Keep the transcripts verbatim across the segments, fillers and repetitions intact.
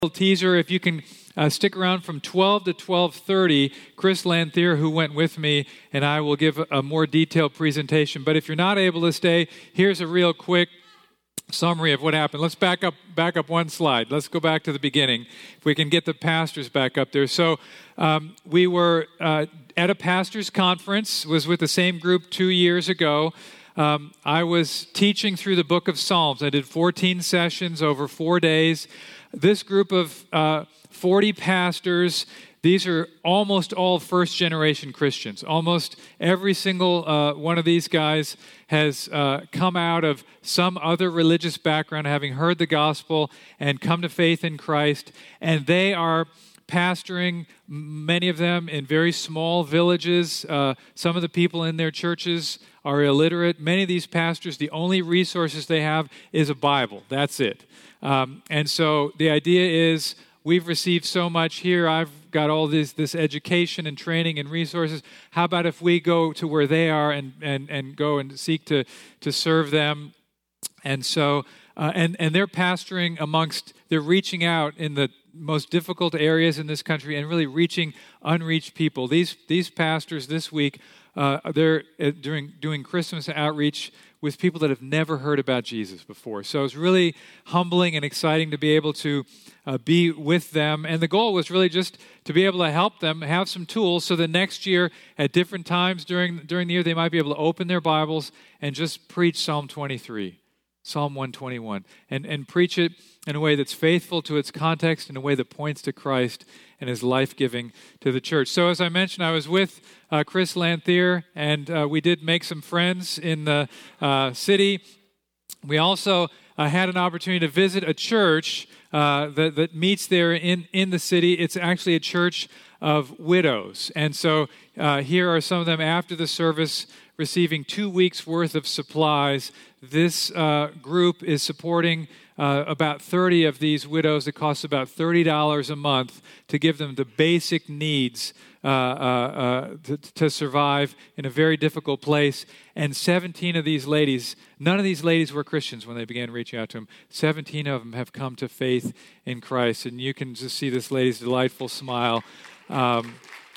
Teaser, if you can uh, stick around from twelve to twelve thirty, Chris Lanthier, who went with me, and I will give a, a more detailed presentation. But if you're not able to stay, here's a real quick summary of what happened. Let's back up back up one slide. Let's go back to the beginning. If we can get the pastors back up there. So um, we were uh, at a pastors' conference, was with the same group two years ago. Um, I was teaching through the book of Psalms. I did fourteen sessions over four days. This group of uh, forty pastors, these are almost all first-generation Christians. Almost every single uh, one of these guys has uh, come out of some other religious background, having heard the gospel and come to faith in Christ. And they are pastoring, many of them, in very small villages. Uh, some of the people in their churches are illiterate. Many of these pastors, the only resources they have is a Bible. That's it. Um, and so the idea is, we've received so much here. I've got all this this education and training and resources. How about if we go to where they are and and, and go and seek to, to serve them? And so, uh, and, and they're pastoring amongst, they're reaching out in the most difficult areas in this country and really reaching unreached people. These these pastors this week, uh, they're uh, doing, doing Christmas outreach with people that have never heard about Jesus before. So it's really humbling and exciting to be able to uh, be with them. And the goal was really just to be able to help them have some tools so that next year, at different times during, during the year, they might be able to open their Bibles and just preach Psalm twenty-three, Psalm one twenty-one, and, and preach it in a way that's faithful to its context, in a way that points to Christ and is life-giving to the church. So as I mentioned, I was with uh, Chris Lanthier, and uh, we did make some friends in the uh, city. We also uh, had an opportunity to visit a church uh, that, that meets there in, in the city. It's actually a church of widows. And so uh, here are some of them after the service receiving two weeks' worth of supplies. This uh, group is supporting uh, about thirty of these widows. It costs about thirty dollars a month to give them the basic needs uh, uh, uh, to, to survive in a very difficult place. And seventeen of these ladies, none of these ladies were Christians when they began reaching out to them. seventeen of them have come to faith in Christ. And you can just see this lady's delightful smile. Um,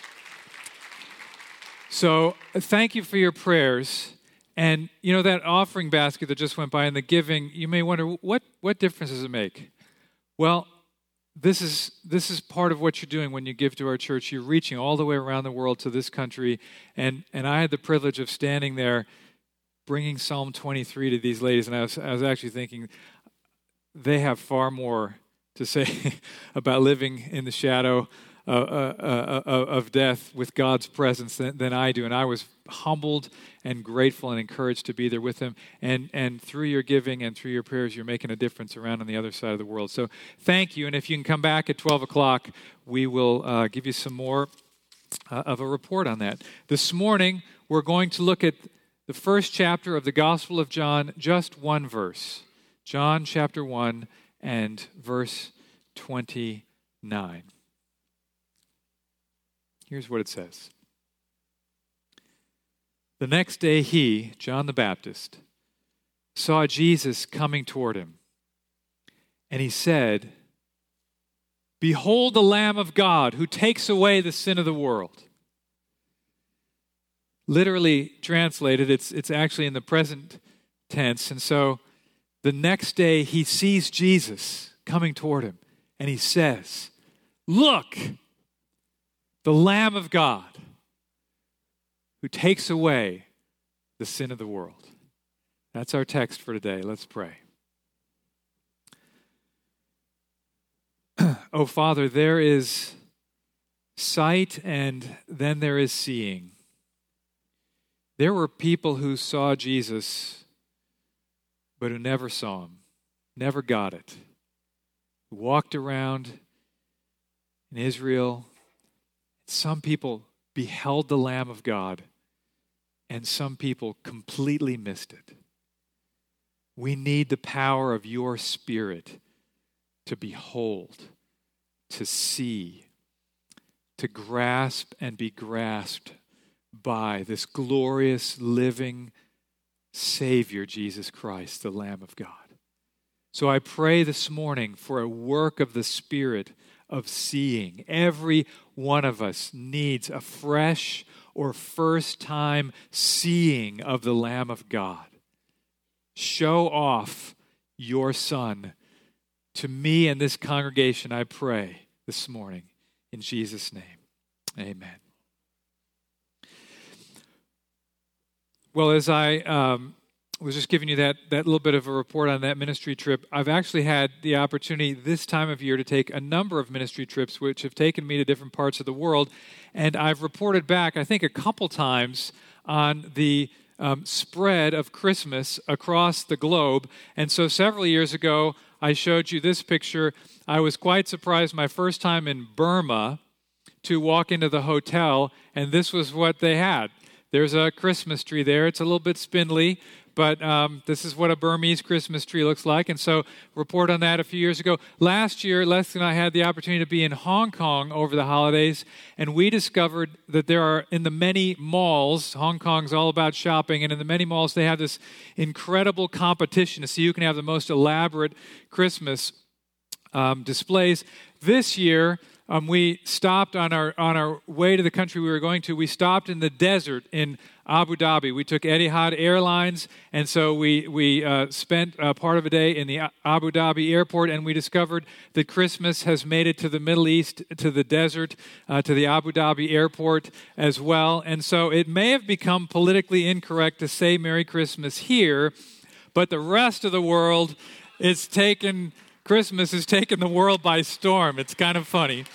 so thank you for your prayers. And, you know, that offering basket that just went by and the giving, you may wonder, what, what difference does it make? Well, this is this is part of what you're doing when you give to our church. You're reaching all the way around the world to this country. And, and I had the privilege of standing there bringing Psalm twenty-three to these ladies. And I was, I was actually thinking, they have far more to say about living in the shadow Uh, uh, uh, of death with God's presence than, than I do. And I was humbled and grateful and encouraged to be there with them. And, and through your giving and through your prayers, you're making a difference around on the other side of the world. So thank you. And if you can come back at twelve o'clock, we will uh, give you some more uh, of a report on that. This morning, we're going to look at the first chapter of the Gospel of John, just one verse. John chapter one and verse twenty-nine. Here's what it says. The next day he, John the Baptist, saw Jesus coming toward him. And he said, "Behold the Lamb of God who takes away the sin of the world." Literally translated, it's, it's actually in the present tense. And so the next day he sees Jesus coming toward him. And he says, "Look, the Lamb of God who takes away the sin of the world." That's our text for today. Let's pray. Oh, Father, there is sight and then there is seeing. There were people who saw Jesus but who never saw him, never got it, who walked around in Israel. Some people beheld the Lamb of God, and some people completely missed it. We need the power of your Spirit to behold, to see, to grasp and be grasped by this glorious, living Savior, Jesus Christ, the Lamb of God. So I pray this morning for a work of the Spirit of seeing. Every one of us needs a fresh or first time seeing of the Lamb of God. Show off your Son to me and this congregation, I pray this morning. In Jesus' name, amen. Well, as I um, was just giving you that, that little bit of a report on that ministry trip, I've actually had the opportunity this time of year to take a number of ministry trips which have taken me to different parts of the world, and I've reported back, I think, a couple times on the um, spread of Christmas across the globe. And so several years ago, I showed you this picture. I was quite surprised my first time in Burma to walk into the hotel, and this was what they had. There's a Christmas tree there. It's a little bit spindly, but um, this is what a Burmese Christmas tree looks like. And so, report on that a few years ago. Last year, Leslie and I had the opportunity to be in Hong Kong over the holidays, and we discovered that there are, in the many malls, Hong Kong's all about shopping, and in the many malls, they have this incredible competition to see who can have the most elaborate Christmas um, displays. This year, Um, we stopped on our on our way to the country we were going to. We stopped in the desert in Abu Dhabi. We took Etihad Airlines, and so we we uh, spent uh, part of a day in the Abu Dhabi airport, and we discovered that Christmas has made it to the Middle East, to the desert, uh, to the Abu Dhabi airport as well. And so it may have become politically incorrect to say Merry Christmas here, but the rest of the world is taken. Christmas has taken the world by storm. It's kind of funny.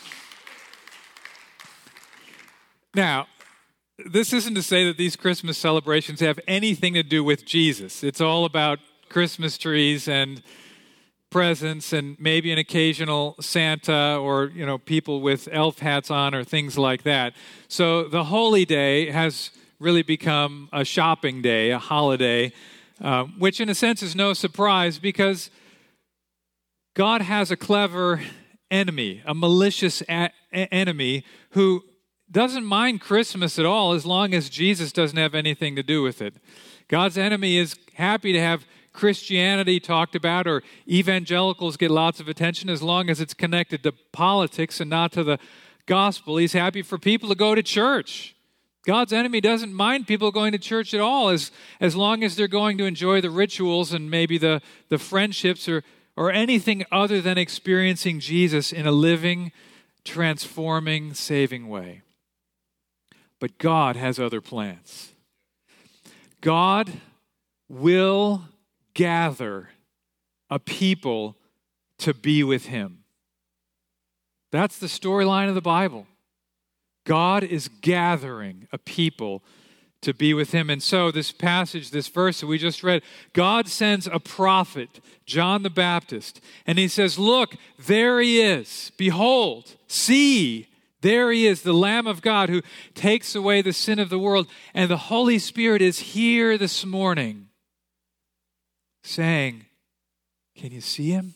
Now, this isn't to say that these Christmas celebrations have anything to do with Jesus. It's all about Christmas trees and presents and maybe an occasional Santa or, you know, people with elf hats on or things like that. So the Holy Day has really become a shopping day, a holiday, uh, which in a sense is no surprise because God has a clever enemy, a malicious a- enemy who doesn't mind Christmas at all as long as Jesus doesn't have anything to do with it. God's enemy is happy to have Christianity talked about or evangelicals get lots of attention as long as it's connected to politics and not to the gospel. He's happy for people to go to church. God's enemy doesn't mind people going to church at all as, as long as they're going to enjoy the rituals and maybe the, the friendships or or anything other than experiencing Jesus in a living, transforming, saving way. But God has other plans. God will gather a people to be with Him. That's the storyline of the Bible. God is gathering a people to be with Him. And so this passage, this verse that we just read, God sends a prophet, John the Baptist, and he says, look, there he is. Behold, see, there he is, the Lamb of God who takes away the sin of the world. And the Holy Spirit is here this morning saying, can you see Him?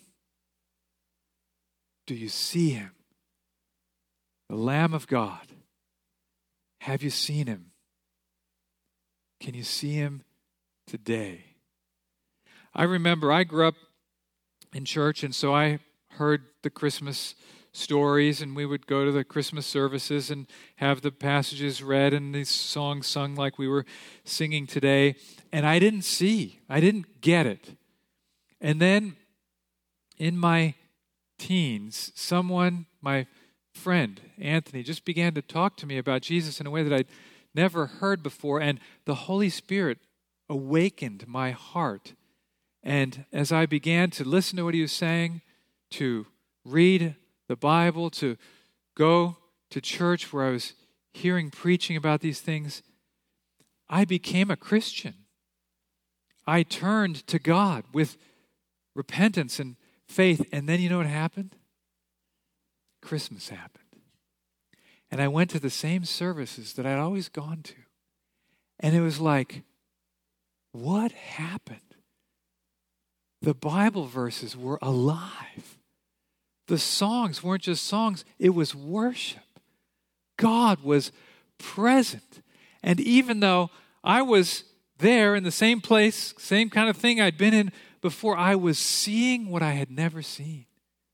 Do you see Him? The Lamb of God. Have you seen Him? Can you see Him today? I remember I grew up in church, and so I heard the Christmas stories, and we would go to the Christmas services and have the passages read and these songs sung like we were singing today, and I didn't see. I didn't get it. And then in my teens, someone, my friend, Anthony, just began to talk to me about Jesus in a way that I'd never heard before, and the Holy Spirit awakened my heart. And as I began to listen to what he was saying, to read the Bible, to go to church where I was hearing preaching about these things, I became a Christian. I turned to God with repentance and faith, and then you know what happened? Christmas happened. And I went to the same services that I'd always gone to. And it was like, what happened? The Bible verses were alive. The songs weren't just songs, it was worship. God was present. And even though I was there in the same place, same kind of thing I'd been in before I was seeing what I had never seen.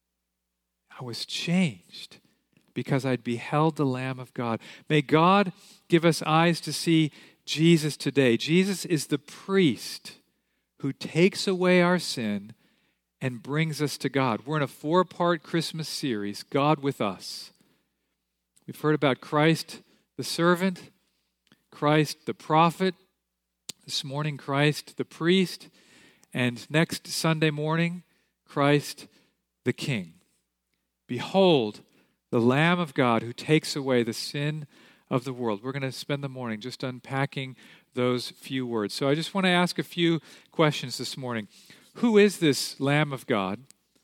I was changed because I'd beheld the Lamb of God. May God give us eyes to see Jesus today. Jesus is the priest who takes away our sin and brings us to God. We're in a four-part Christmas series, God with Us. We've heard about Christ the servant, Christ the prophet, this morning Christ the priest, and next Sunday morning, Christ the King. Behold, the Lamb of God who takes away the sin of the world. We're going to spend the morning just unpacking those few words. So I just want to ask a few questions this morning. Who is this Lamb of God?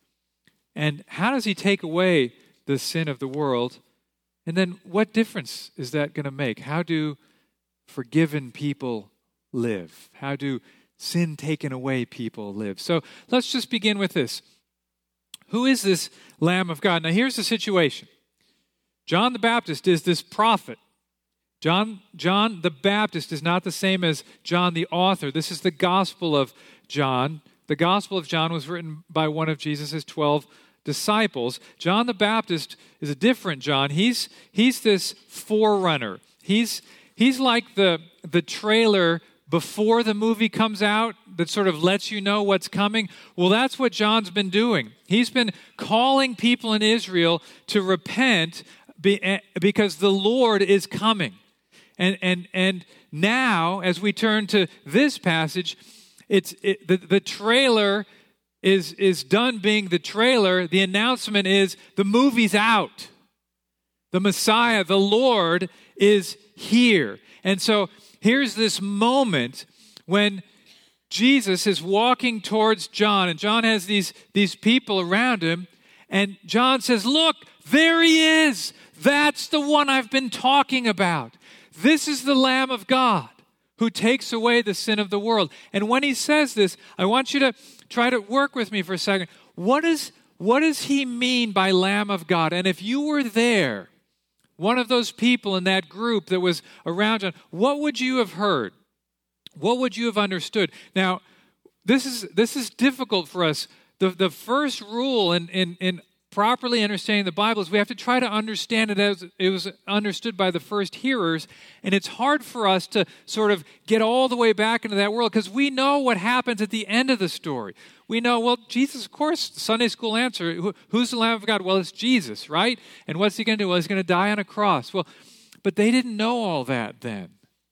And how does he take away the sin of the world? And then what difference is that going to make? How do forgiven people live? How do sin taken away people live? So let's just begin with this. Who is this Lamb of God? Now here's the situation. John the Baptist is this prophet. John, John the Baptist is not the same as John the author. This is the Gospel of John. The Gospel of John was written by one of Jesus' twelve disciples. John the Baptist is a different John. He's he's this forerunner. He's he's like the the trailer before the movie comes out that sort of lets you know what's coming. Well, that's what John's been doing. He's been calling people in Israel to repent because the Lord is coming. And and and now, as we turn to this passage, it's it, the, the trailer is is done being the trailer. The announcement is the movie's out. The Messiah, the Lord, is here. And so here's this moment when Jesus is walking towards John, and John has these, these people around him, and John says, look, there he is. That's the one I've been talking about. This is the Lamb of God who takes away the sin of the world. And when he says this, I want you to try to work with me for a second. What is, what does he mean by Lamb of God? And if you were there, one of those people in that group that was around John, what would you have heard? What would you have understood? Now, this is this is difficult for us. The, the first rule in, in, in properly understanding the Bible is we have to try to understand it as it was understood by the first hearers. And it's hard for us to sort of get all the way back into that world because we know what happens at the end of the story. We know, well, Jesus, of course, Sunday school answer, who, who's the Lamb of God? Well, it's Jesus, right? And what's he going to do? Well, he's going to die on a cross. Well, but they didn't know all that then.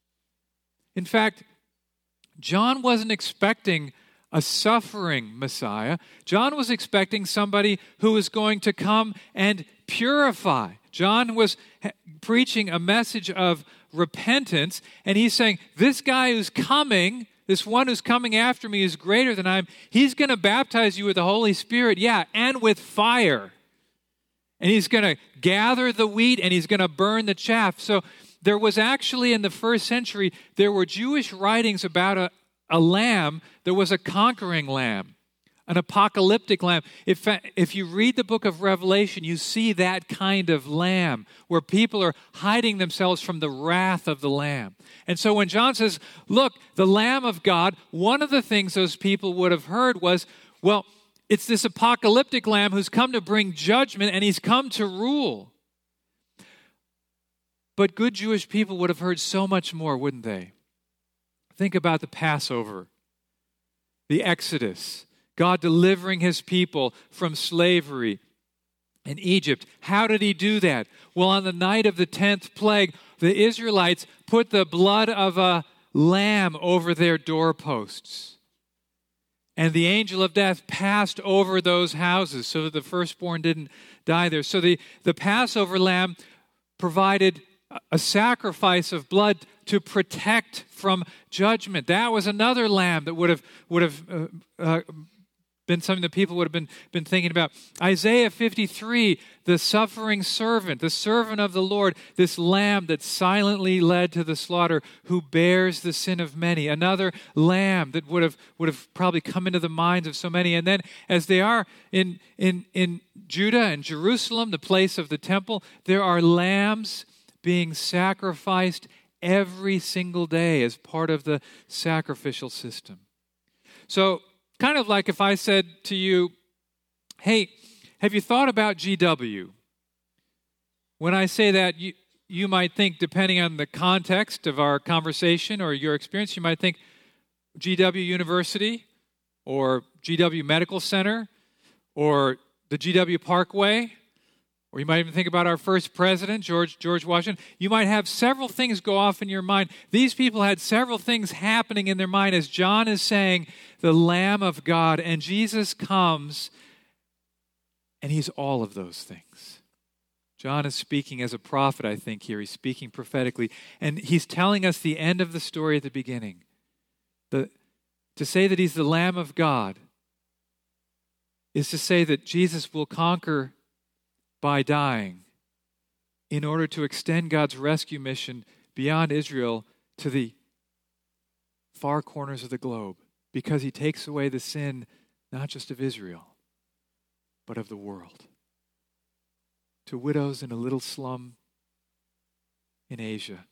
In fact, John wasn't expecting a suffering Messiah. John was expecting somebody who was going to come and purify. John was ha- preaching a message of repentance, and he's saying, this guy who's coming, this one who's coming after me is greater than I am. He's going to baptize you with the Holy Spirit, yeah, and with fire. And he's going to gather the wheat, and he's going to burn the chaff. So there was actually, in the first century, there were Jewish writings about a, a lamb. There was a conquering lamb, an apocalyptic lamb. If, if you read the book of Revelation, you see that kind of lamb where people are hiding themselves from the wrath of the lamb. And so when John says, look, the Lamb of God, one of the things those people would have heard was, well, it's this apocalyptic lamb who's come to bring judgment and he's come to rule. But good Jewish people would have heard so much more, wouldn't they? Think about the Passover, the Exodus, God delivering his people from slavery in Egypt. How did he do that? Well, on the night of the tenth plague, the Israelites put the blood of a lamb over their doorposts. And the angel of death passed over those houses so that the firstborn didn't die there. So the, the Passover lamb provided a sacrifice of blood to protect from judgment. That was another lamb that would have would have uh, uh, been something that people would have been, been thinking about. Isaiah fifty-three, the suffering servant, the servant of the Lord, this lamb that silently led to the slaughter, who bears the sin of many. Another lamb that would have would have probably come into the minds of so many. And then as they are in in in Judah and Jerusalem, the place of the temple, there are lambs being sacrificed every single day as part of the sacrificial system. So kind of like if I said to you, hey, have you thought about G W? When I say that, you, you might think, depending on the context of our conversation or your experience, you might think G W University or G W Medical Center or the G W Parkway, or you might even think about our first president, George George Washington. You might have several things go off in your mind. These people had several things happening in their mind as John is saying, the Lamb of God, and Jesus comes, and he's all of those things. John is speaking as a prophet, I think, here. He's speaking prophetically, and he's telling us the end of the story at the beginning. The, to say that he's the Lamb of God is to say that Jesus will conquer by dying in order to extend God's rescue mission beyond Israel to the far corners of the globe, because he takes away the sin not just of Israel, but of the world. To widows in a little slum in Asia,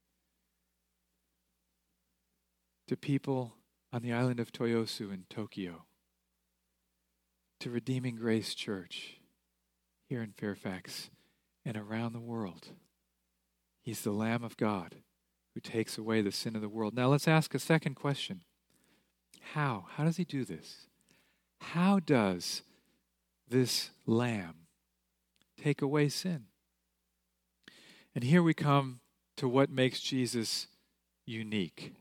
to people on the island of Toyosu in Tokyo, to Redeeming Grace Church here in Fairfax and around the world. He's the Lamb of God who takes away the sin of the world. Now let's ask a second question. How? How does he do this? How does this Lamb take away sin? And here we come to what makes Jesus unique.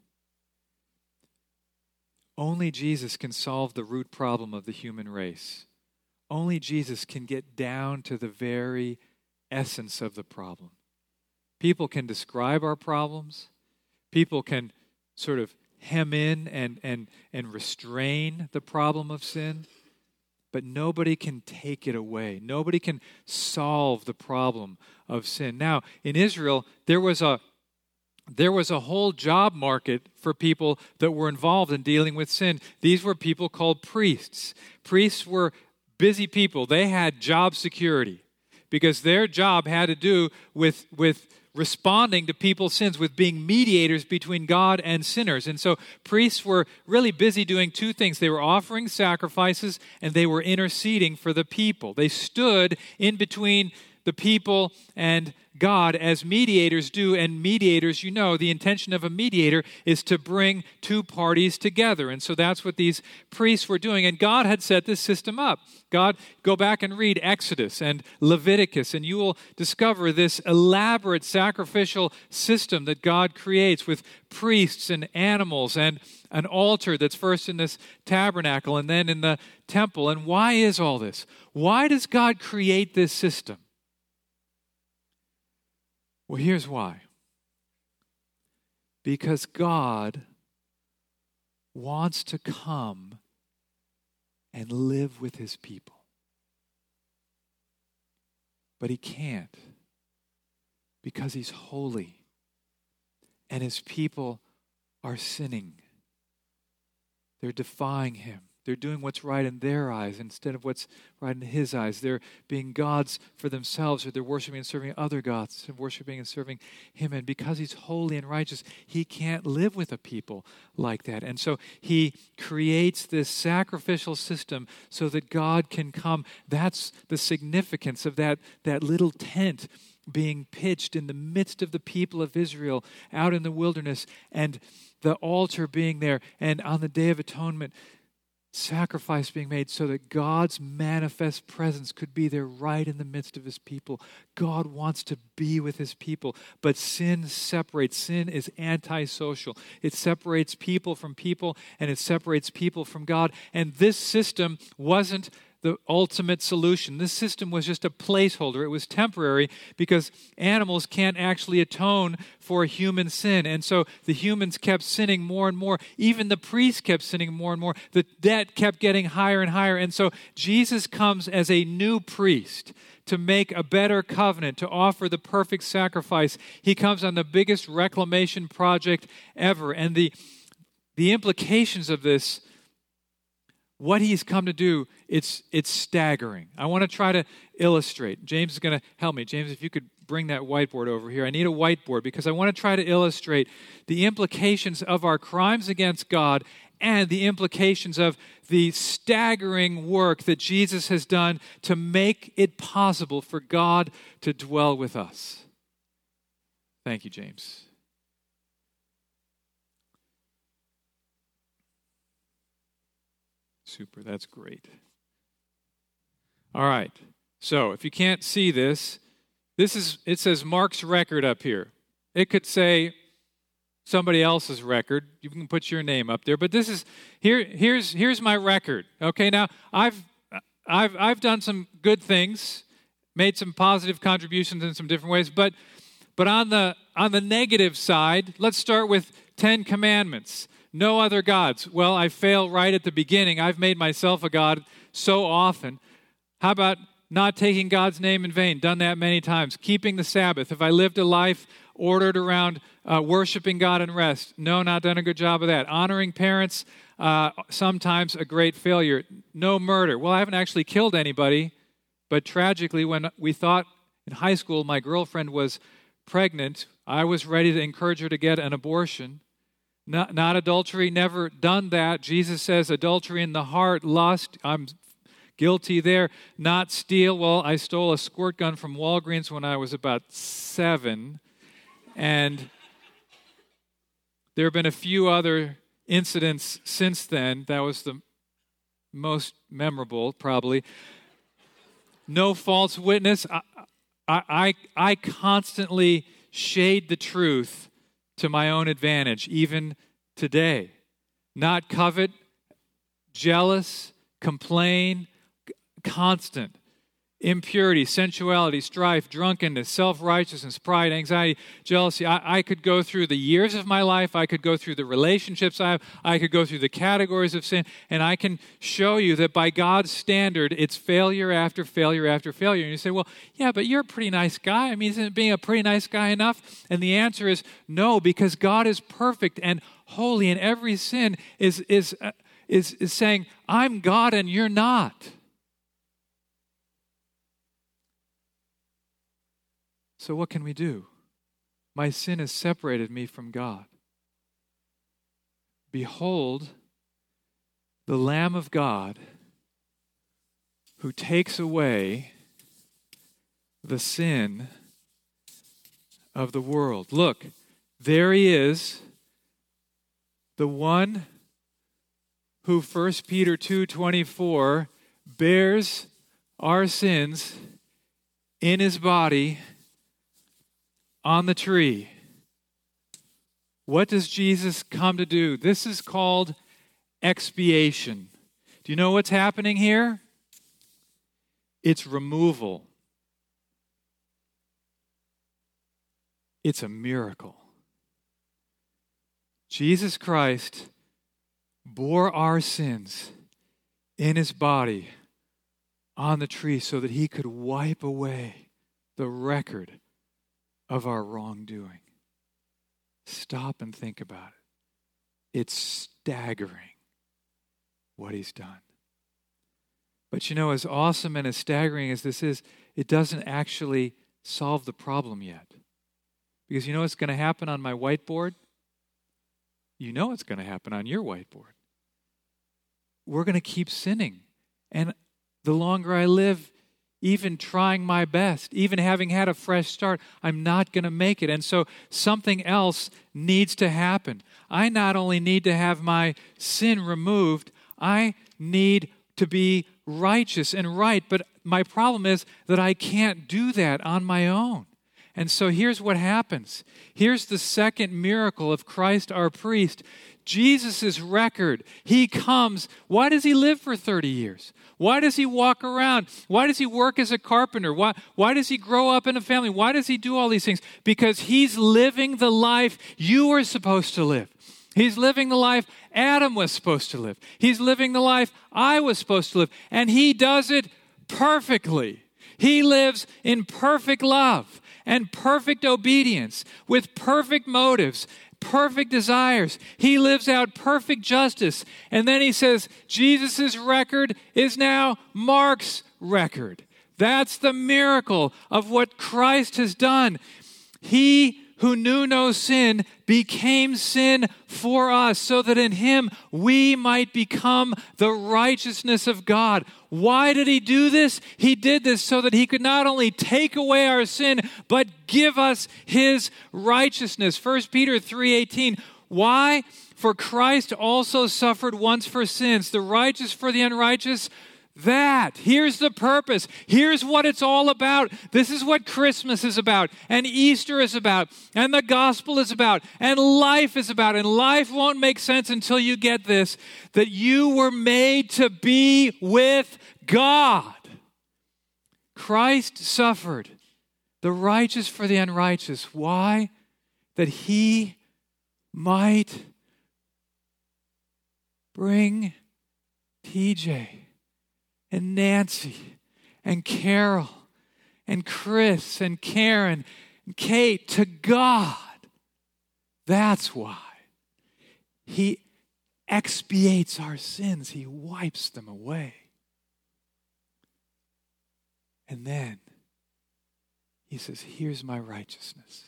Only Jesus can solve the root problem of the human race. Only Jesus can get down to the very essence of the problem. People can describe our problems. People can sort of hem in and, and, and restrain the problem of sin. But nobody can take it away. Nobody can solve the problem of sin. Now, in Israel, there was a there was a whole job market for people that were involved in dealing with sin. These were people called priests. Priests were busy people. They had job security because their job had to do with, with responding to people's sins, with being mediators between God and sinners. And so priests were really busy doing two things. They were offering sacrifices and they were interceding for the people. They stood in between the people and God as mediators do. And mediators, you know, the intention of a mediator is to bring two parties together. And so that's what these priests were doing. And God had set this system up. God, go back and read Exodus and Leviticus, and you will discover this elaborate sacrificial system that God creates with priests and animals and an altar that's first in this tabernacle and then in the temple. And why is all this? Why does God create this system? Well, here's why. Because God wants to come and live with his people. But he can't, because he's holy and his people are sinning. They're defying him. They're doing what's right in their eyes instead of what's right in his eyes. They're being gods for themselves, or they're worshiping and serving other gods and worshiping and serving him. And because he's holy and righteous, he can't live with a people like that. And so he creates this sacrificial system so that God can come. That's the significance of that, that little tent being pitched in the midst of the people of Israel out in the wilderness, and the altar being there, and on the Day of Atonement, sacrifice being made so that God's manifest presence could be there right in the midst of his people. God wants to be with his people, but sin separates. Sin is antisocial. It separates people from people, and it separates people from God. And this system wasn't the ultimate solution. This system was just a placeholder. It was temporary because animals can't actually atone for human sin. And so the humans kept sinning more and more. Even the priests kept sinning more and more. The debt kept getting higher and higher. And so Jesus comes as a new priest to make a better covenant, to offer the perfect sacrifice. He comes on the biggest reclamation project ever. And the, the implications of this, what he's come to do, it's it's staggering. I want to try to illustrate. James is going to help me. James, if you could bring that whiteboard over here. I need a whiteboard because I want to try to illustrate the implications of our crimes against God and the implications of the staggering work that Jesus has done to make it possible for God to dwell with us. Thank you, James. Super, that's great. All right, so if you can't see this, this is it says Mark's record up here. It could say somebody else's record. You can put your name up there, but this is here. Here's here's my record. Okay, now I've I've I've done some good things, made some positive contributions in some different ways, but but on the on the negative side, let's start with Ten Commandments. No other gods. Well, I fail right at the beginning. I've made myself a god so often. How about not taking God's name in vain? Done that many times. Keeping the Sabbath. Have I lived a life ordered around uh, worshiping God and rest? No, not done a good job of that. Honoring parents, uh, sometimes a great failure. No murder. Well, I haven't actually killed anybody, but tragically, when we thought in high school my girlfriend was pregnant, I was ready to encourage her to get an abortion. Not, not adultery, never done that. Jesus says adultery in the heart, lust, I'm guilty there. Not steal, well, I stole a squirt gun from Walgreens when I was about seven. And there have been a few other incidents since then. That was the most memorable, probably. No false witness. I, I, I, I constantly shade the truth to my own advantage, even today. Not covet, jealous, complain, constant. Impurity, sensuality, strife, drunkenness, self-righteousness, pride, anxiety, jealousy. I, I could go through the years of my life. I could go through the relationships I have. I could go through the categories of sin. And I can show you that by God's standard, it's failure after failure after failure. And you say, well, yeah, but you're a pretty nice guy. I mean, isn't being a pretty nice guy enough? And the answer is no, because God is perfect and holy, and every sin is, is, uh, is, is saying, I'm God and you're not. So what can we do? My sin has separated me from God. Behold, the Lamb of God who takes away the sin of the world. Look, there he is, the one who First Peter two twenty-four bears our sins in his body on the tree. What does Jesus come to do? This is called expiation. Do you know what's happening here? It's removal. It's a miracle. Jesus Christ bore our sins in his body on the tree so that he could wipe away the record of our wrongdoing. Stop and think about it. It's staggering what he's done. But you know, as awesome and as staggering as this is, it doesn't actually solve the problem yet. Because you know what's going to happen on my whiteboard? You know what's going to happen on your whiteboard. We're going to keep sinning. And the longer I live, even trying my best, even having had a fresh start, I'm not going to make it. And so something else needs to happen. I not only need to have my sin removed, I need to be righteous and right. But my problem is that I can't do that on my own. And so here's what happens. Here's the second miracle of Christ our priest. Jesus' record. He comes. Why does he live for thirty years? Why does he walk around? Why does he work as a carpenter? Why, why does he grow up in a family? Why does he do all these things? Because he's living the life you were supposed to live. He's living the life Adam was supposed to live. He's living the life I was supposed to live. And he does it perfectly. He lives in perfect love and perfect obedience with perfect motives, perfect desires. He lives out perfect justice. And then he says, Jesus' record is now Mark's record. That's the miracle of what Christ has done. He who knew no sin became sin for us, so that in him we might become the righteousness of God. Why did he do this? He did this so that he could not only take away our sin, but give us his righteousness. First Peter three eighteen. Why? For Christ also suffered once for sins, the righteous for the unrighteous. That. Here's the purpose. Here's what it's all about. This is what Christmas is about, and Easter is about, and the gospel is about, and life is about. And life won't make sense until you get this, that you were made to be with God. Christ suffered, the righteous for the unrighteous. Why? That he might bring T J and Nancy and Carol and Chris and Karen and Kate to God. That's why. He expiates our sins. He wipes them away. And then he says, here's my righteousness.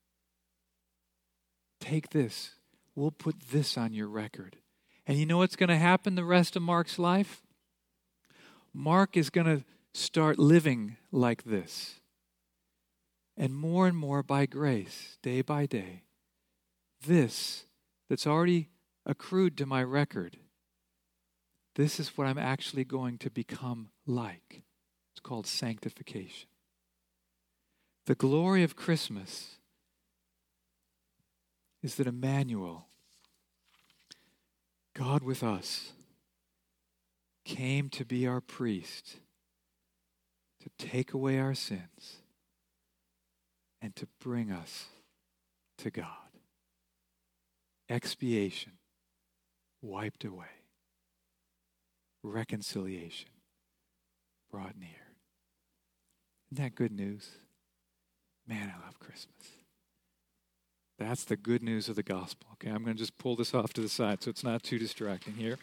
Take this. We'll put this on your record. And you know what's going to happen the rest of Mark's life? Mark is going to start living like this. And more and more by grace, day by day, this that's already accrued to my record, this is what I'm actually going to become like. It's called sanctification. The glory of Christmas is that Emmanuel, God with us, came to be our priest, to take away our sins, and to bring us to God. Expiation wiped away. Reconciliation brought near. Isn't that good news? Man, I love Christmas. That's the good news of the gospel. Okay, I'm going to just pull this off to the side so it's not too distracting here.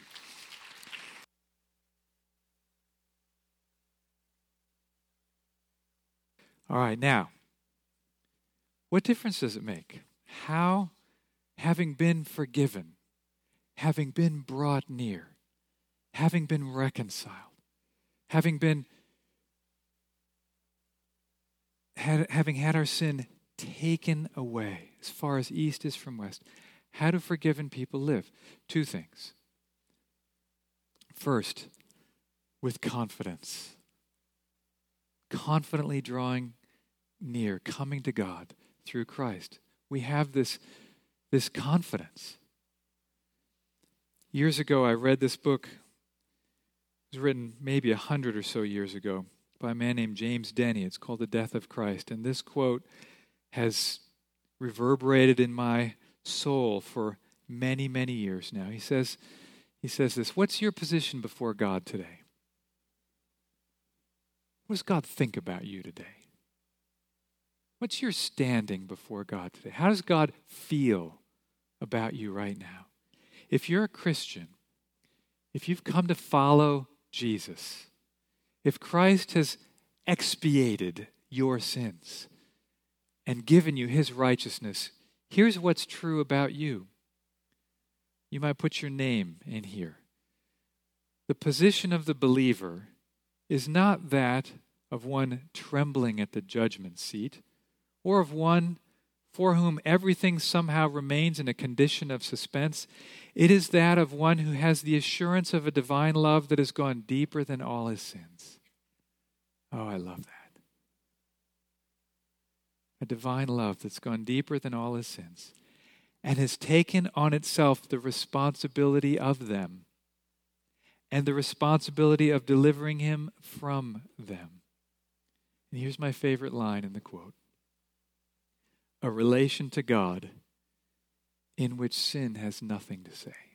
All right, now, what difference does it make? How, having been forgiven, having been brought near, having been reconciled, having been, had, having had our sin taken away as far as east is from west, how do forgiven people live? Two things. First, with confidence. Confidently drawing near, coming to God through Christ. We have this, this confidence. Years ago, I read this book. It was written maybe a hundred or so years ago by a man named James Denney. It's called The Death of Christ. And this quote has reverberated in my soul for many, many years now. He says, he says this, what's your position before God today? What does God think about you today? What's your standing before God today? How does God feel about you right now? If you're a Christian, if you've come to follow Jesus, if Christ has expiated your sins and given you his righteousness, here's what's true about you. You might put your name in here. The position of the believer is not that of one trembling at the judgment seat, or of one for whom everything somehow remains in a condition of suspense. It is that of one who has the assurance of a divine love that has gone deeper than all his sins. Oh, I love that. A divine love that's gone deeper than all his sins and has taken on itself the responsibility of them and the responsibility of delivering him from them. And here's my favorite line in the quote. A relation to God in which sin has nothing to say.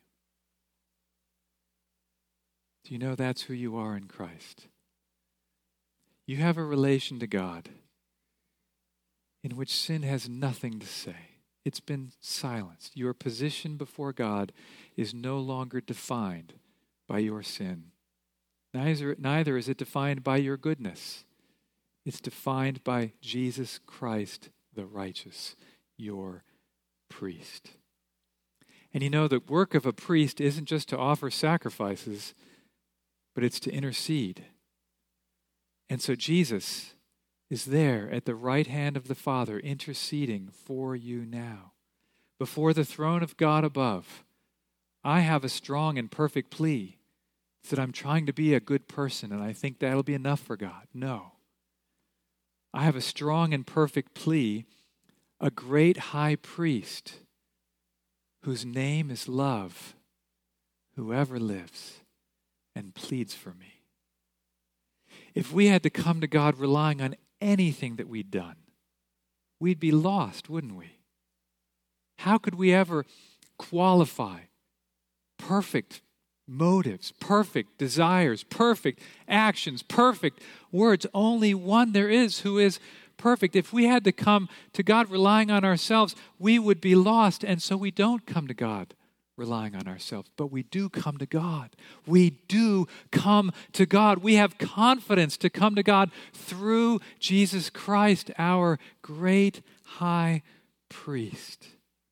Do you know that's who you are in Christ? You have a relation to God in which sin has nothing to say. It's been silenced. Your position before God is no longer defined by your sin. Neither, neither is it defined by your goodness. It's defined by Jesus Christ, the righteous. your priest. And you know, the work of a priest isn't just to offer sacrifices, but it's to intercede. And so Jesus is there at the right hand of the Father, interceding for you now. Before the throne of God above, I have a strong and perfect plea. It's that I'm trying to be a good person, and I think that'll be enough for God. No. I have a strong and perfect plea, a great high priest whose name is love, whoever lives and pleads for me. If we had to come to God relying on anything that we'd done, we'd be lost, wouldn't we? How could we ever qualify perfect motives, perfect desires, perfect actions, perfect words? Only one there is who is perfect. If we had to come to God relying on ourselves, we would be lost. And so we don't come to God relying on ourselves, but we do come to God. We do come to God. We have confidence to come to God through Jesus Christ, our great high priest,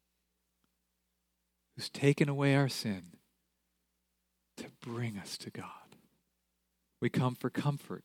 who's taken away our sin to bring us to God. We come for comfort.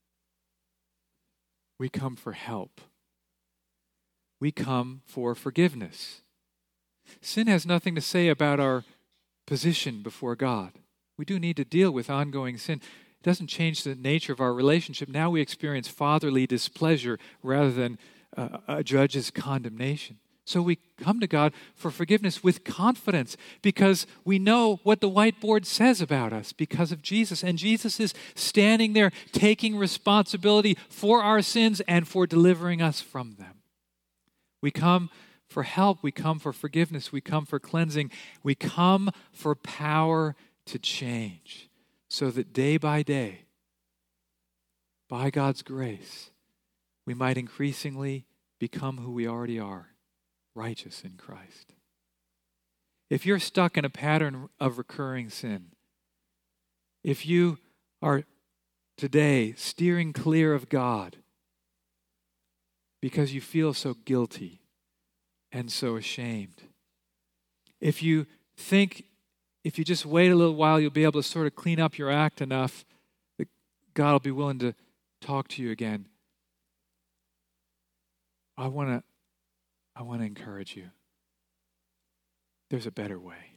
We come for help. We come for forgiveness. Sin has nothing to say about our position before God. We do need to deal with ongoing sin. It doesn't change the nature of our relationship. Now we experience fatherly displeasure rather than uh, a judge's condemnation. So we come to God for forgiveness with confidence because we know what the whiteboard says about us because of Jesus. And Jesus is standing there taking responsibility for our sins and for delivering us from them. We come for help. We come for forgiveness. We come for cleansing. We come for power to change so that day by day, by God's grace, we might increasingly become who we already are, righteous in Christ. If you're stuck in a pattern of recurring sin, if you are today steering clear of God because you feel so guilty and so ashamed, if you think if you just wait a little while, you'll be able to sort of clean up your act enough that God will be willing to talk to you again, I want to I want to encourage you. There's a better way.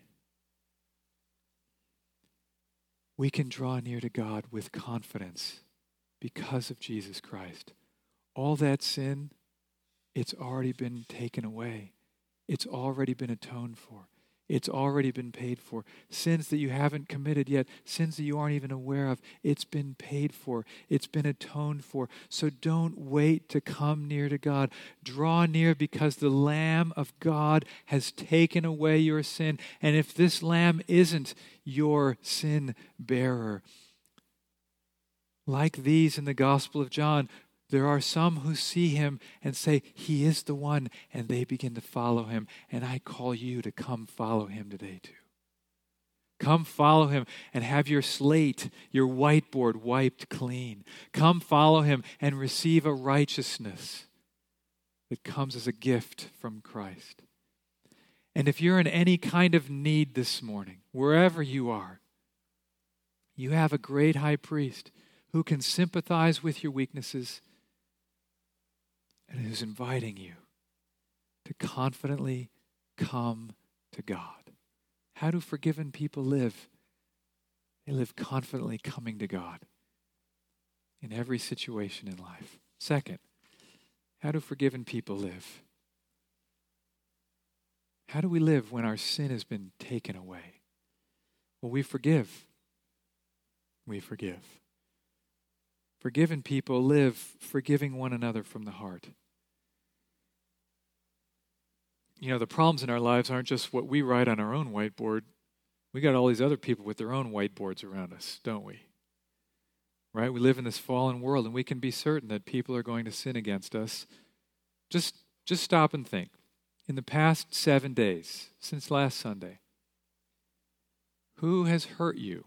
We can draw near to God with confidence because of Jesus Christ. All that sin, it's already been taken away. It's already been atoned for. It's already been paid for. Sins that you haven't committed yet, sins that you aren't even aware of, it's been paid for. It's been atoned for. So don't wait to come near to God. Draw near because the Lamb of God has taken away your sin. And if this Lamb isn't your sin bearer, like these in the Gospel of John, there are some who see him and say, he is the one, and they begin to follow him. And I call you to come follow him today too. Come follow him and have your slate, your whiteboard wiped clean. Come follow him and receive a righteousness that comes as a gift from Christ. And if you're in any kind of need this morning, wherever you are, you have a great high priest who can sympathize with your weaknesses and who's inviting you to confidently come to God. How do forgiven people live? They live confidently coming to God in every situation in life. Second, how do forgiven people live? How do we live when our sin has been taken away? Well, we forgive. We forgive. Forgiven people live forgiving one another from the heart. You know, the problems in our lives aren't just what we write on our own whiteboard. We got all these other people with their own whiteboards around us, don't we? Right? We live in this fallen world, and we can be certain that people are going to sin against us. Just, just stop and think. In the past seven days, since last Sunday, who has hurt you?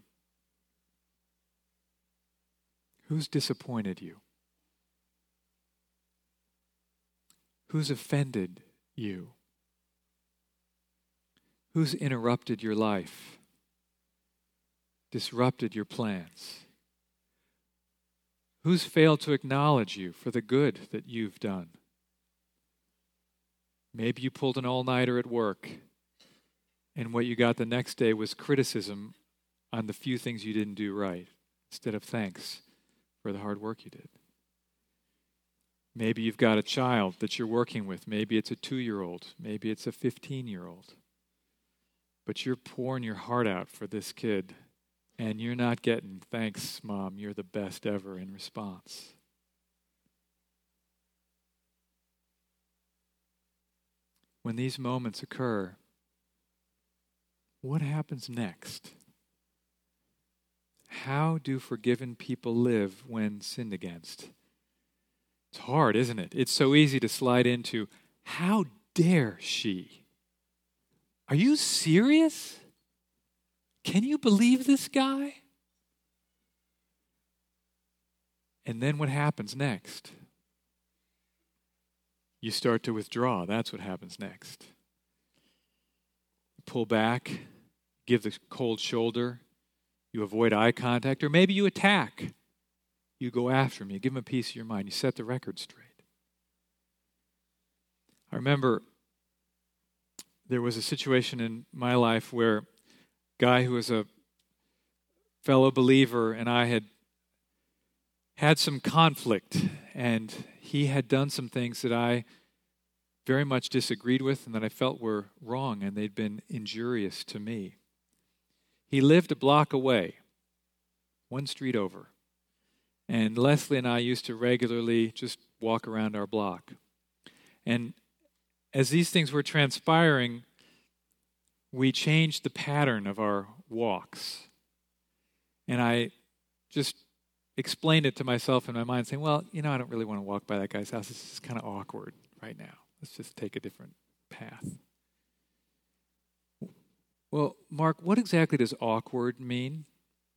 Who's disappointed you? Who's offended you? Who's interrupted your life? Disrupted your plans? Who's failed to acknowledge you for the good that you've done? Maybe you pulled an all-nighter at work, and what you got the next day was criticism on the few things you didn't do right, instead of thanks for the hard work you did. Maybe you've got a child that you're working with. Maybe it's a two-year-old. Maybe it's a fifteen-year-old. But you're pouring your heart out for this kid, and you're not getting, thanks, Mom, you're the best ever in response. When these moments occur, what happens next? How do forgiven people live when sinned against? It's hard, isn't it? It's so easy to slide into, how dare she? Are you serious? Can you believe this guy? And then what happens next? You start to withdraw. That's what happens next. You pull back, give the cold shoulder, you avoid eye contact, or maybe you attack. You go after him. You give him a piece of your mind. You set the record straight. I remember there was a situation in my life where a guy who was a fellow believer and I had had some conflict, and he had done some things that I very much disagreed with and that I felt were wrong, and they'd been injurious to me. He lived a block away, one street over, and Leslie and I used to regularly just walk around our block. And as these things were transpiring, we changed the pattern of our walks. And I just explained it to myself in my mind, saying, well, you know, I don't really want to walk by that guy's house. This is kind of awkward right now. Let's just take a different path. Well, Mark, what exactly does awkward mean?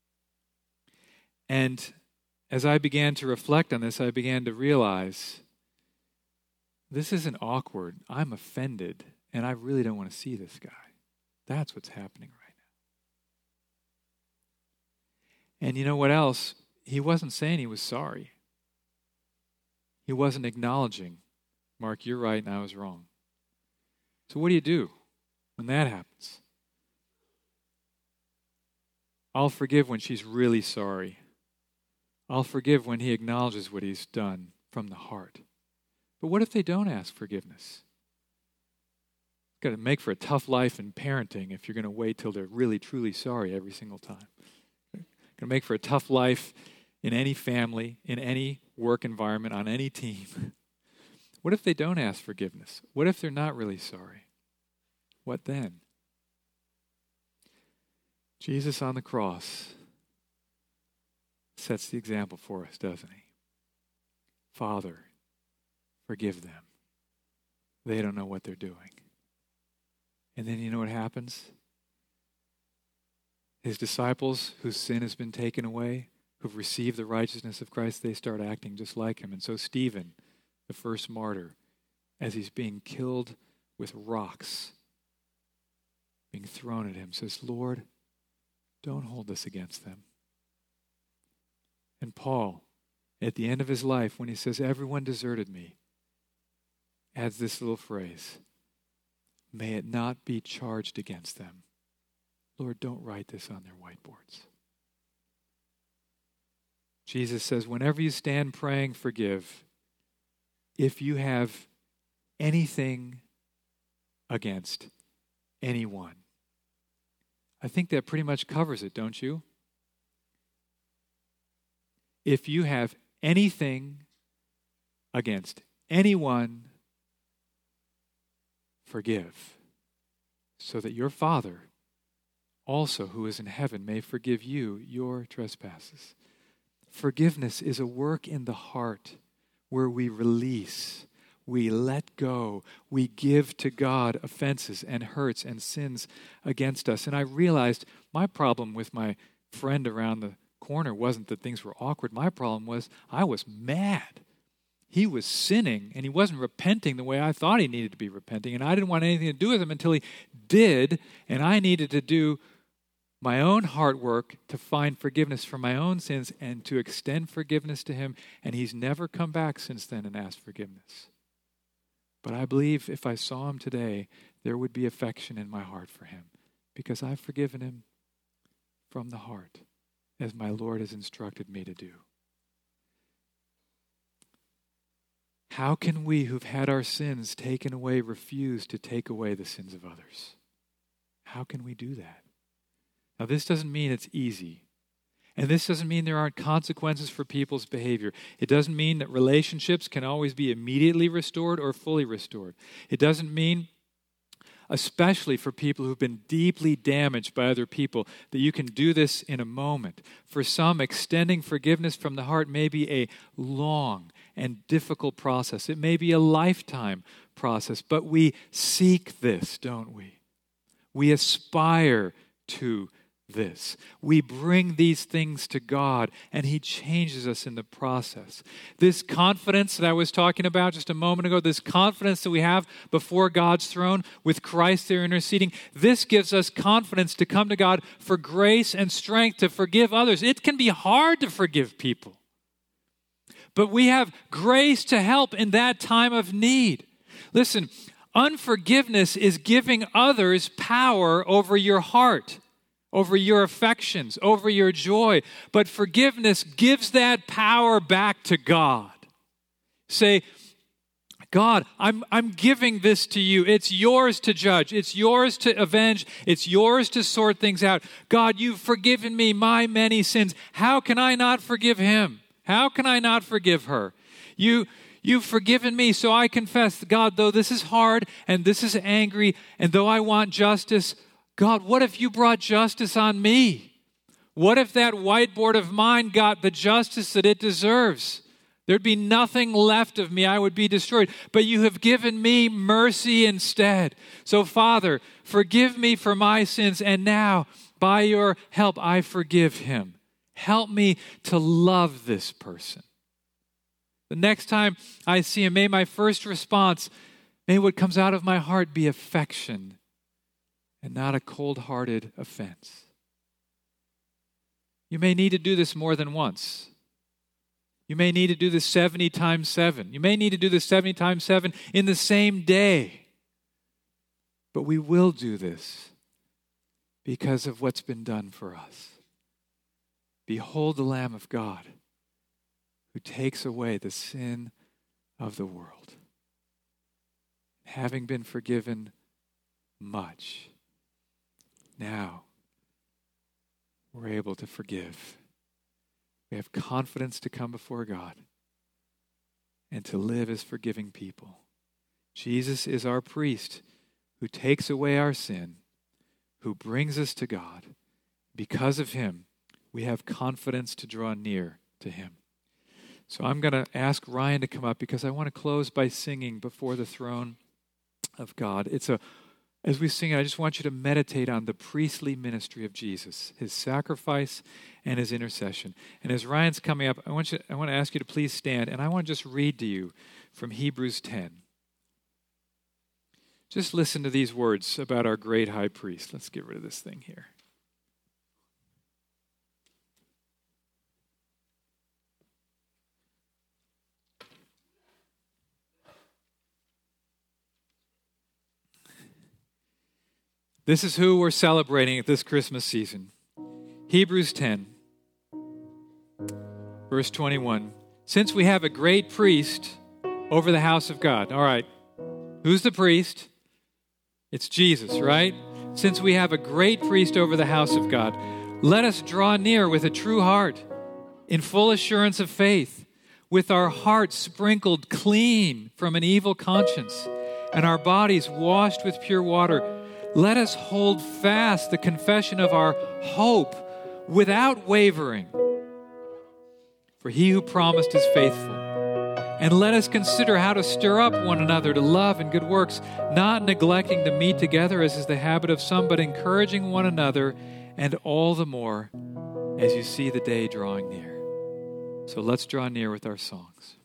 And as I began to reflect on this, I began to realize this isn't awkward. I'm offended, and I really don't want to see this guy. That's what's happening right now. And you know what else? He wasn't saying he was sorry. He wasn't acknowledging, Mark, you're right and I was wrong. So what do you do when that happens? I'll forgive when she's really sorry. I'll forgive when he acknowledges what he's done from the heart. But what if they don't ask forgiveness? It's got to make for a tough life in parenting if you're going to wait till they're really, truly sorry every single time. It's going to make for a tough life in any family, in any work environment, on any team. What if they don't ask forgiveness? What if they're not really sorry? What then? Jesus on the cross sets the example for us, doesn't he? Father, forgive them. They don't know what they're doing. And then you know what happens? His disciples, whose sin has been taken away, who've received the righteousness of Christ, they start acting just like him. And so Stephen, the first martyr, as he's being killed with rocks being thrown at him, says, Lord, don't hold this against them. And Paul, at the end of his life, when he says, everyone deserted me, adds this little phrase, may it not be charged against them. Lord, don't write this on their whiteboards. Jesus says, whenever you stand praying, forgive. If you have anything against anyone. I think that pretty much covers it, don't you? If you have anything against anyone, forgive, so that your Father also who is in heaven may forgive you your trespasses. Forgiveness is a work in the heart where we release, we let go, we give to God offenses and hurts and sins against us. And I realized my problem with my friend around the corner wasn't that things were awkward. My problem was I was mad. he was sinning and he wasn't repenting the way I thought he needed to be repenting. And I didn't want anything to do with him until he did. And I needed to do my own hard work to find forgiveness for my own sins and to extend forgiveness to him. And he's never come back since then and asked forgiveness. But I believe if I saw him today, there would be affection in my heart for him because I've forgiven him from the heart as my Lord has instructed me to do. How can we who've had our sins taken away refuse to take away the sins of others? How can we do that? Now, this doesn't mean it's easy. And this doesn't mean there aren't consequences for people's behavior. It doesn't mean that relationships can always be immediately restored or fully restored. It doesn't mean, especially for people who've been deeply damaged by other people, that you can do this in a moment. For some, extending forgiveness from the heart may be a long and difficult process. It may be a lifetime process, but we seek this, don't we? We aspire to this. We bring these things to God, and he changes us in the process. This confidence that I was talking about just a moment ago, this confidence that we have before God's throne with Christ there interceding, this gives us confidence to come to God for grace and strength to forgive others. It can be hard to forgive people, but we have grace to help in that time of need. Listen, unforgiveness is giving others power over your heart, over your affections, over your joy. But forgiveness gives that power back to God. Say, God, I'm, I'm giving this to you. It's yours to judge. It's yours to avenge. It's yours to sort things out. God, you've forgiven me my many sins. How can I not forgive him? How can I not forgive her? You, you've forgiven me, so I confess, God, though this is hard and this is angry, and though I want justice, God, what if you brought justice on me? What if that whiteboard of mine got the justice that it deserves? There'd be nothing left of me. I would be destroyed. But you have given me mercy instead. So, Father, forgive me for my sins. And now, by your help, I forgive him. Help me to love this person. The next time I see him, may my first response, may what comes out of my heart be affection and not a cold-hearted offense. You may need to do this more than once. You may need to do this seventy times seven. You may need to do this seventy times seven in the same day. But we will do this because of what's been done for us. Behold the Lamb of God who takes away the sin of the world. Having been forgiven much, now we're able to forgive. We have confidence to come before God and to live as forgiving people. Jesus is our priest who takes away our sin, who brings us to God. Because of him, we have confidence to draw near to him. So I'm going to ask Ryan to come up because I want to close by singing Before the Throne of God. It's a As we sing it, I just want you to meditate on the priestly ministry of Jesus, his sacrifice and his intercession. And as Ryan's coming up, I want you, I want to ask you to please stand, and I want to just read to you from Hebrews ten. Just listen to these words about our great high priest. Let's get rid of this thing here. This is who we're celebrating at this Christmas season. Hebrews ten, verse twenty-one. Since we have a great priest over the house of God. All right, who's the priest? It's Jesus, right? Since we have a great priest over the house of God, let us draw near with a true heart, in full assurance of faith, with our hearts sprinkled clean from an evil conscience, and our bodies washed with pure water. Let us hold fast the confession of our hope without wavering. For he who promised is faithful. And let us consider how to stir up one another to love and good works, not neglecting to meet together as is the habit of some, but encouraging one another, and all the more as you see the day drawing near. So let's draw near with our songs.